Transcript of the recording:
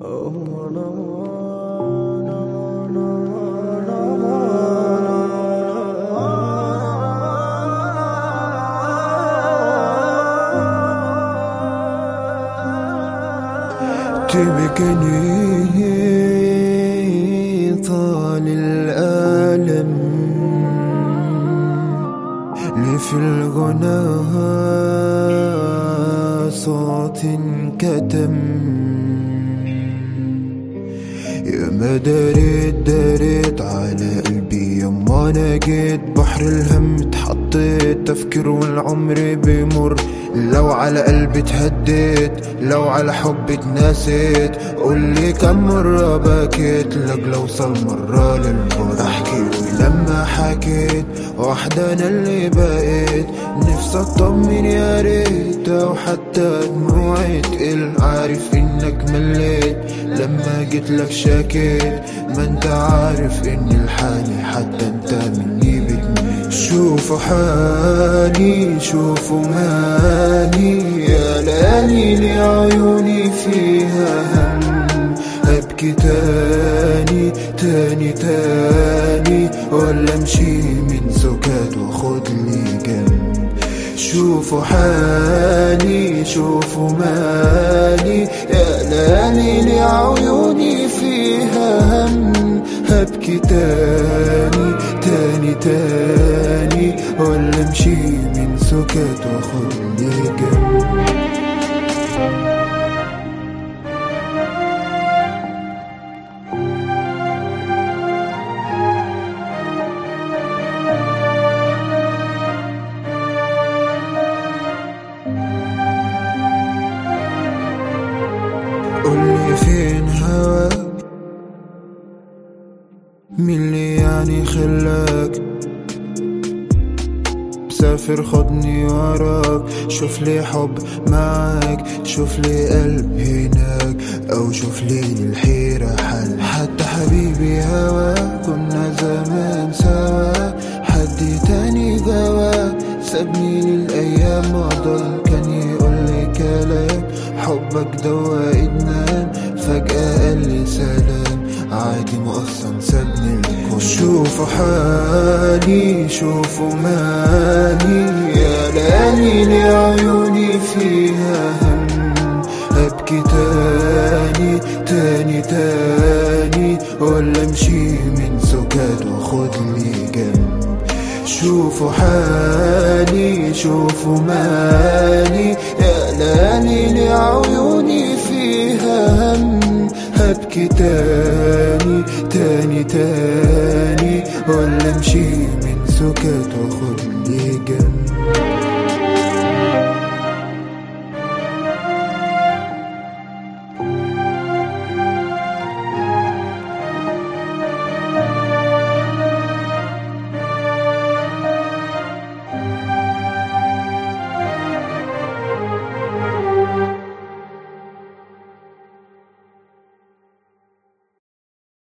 تبكني طال الألم لي في الغناء صوت كتم يا ما دريت على قلبي يما انا جيت بحر الهم اتحطيت تفكير والعمر بيمر لو على قلبي تهديت لو على حبي اتناسيت قولي كم مرة بكيت لك لو وصل مرة للبر احكي لما حكيت وحدة انا اللي بقيت نفسي اطمن يا ريت او حتى دموعي تقل عارف انك مليت لما جيت لك شاكيت ما انت عارف اني الحالي حتى انت مني بتميل شوفوا حالي شوفوا مالي يا ليالي لعيوني فيها هم ابكي تاني ولا امشي من سكات واخد لي جنب شوفوا حالي شوفوا مالي يا ليالي لعيوني فيها هم هبكي تاني ولا امشي من سكات واخد لي جنب قولي فين هواك مين اللي يعني خلاك مسافر خدني وراك شوف لي حب معاك شوف لي قلب هناك او شوف لي الحيرة حل حتى حبيبي هواك كنا زمان سوا حد تاني جواك سابني للأيام وضل كان يقولي كلام حبك دوا إدمان فجأة قال لي سلام عادي مقصن سابني الكل شوفوا حالي شوفوا مالي يا ليالي لعيوني فيها هم أبكي تاني ولا امشي من سكات واخد لي جنب شوفوا حالي شوفوا مالي يا ليالي لعيوني فيها هم هبكي تاني ولا امشي من سكات واخد لي جنب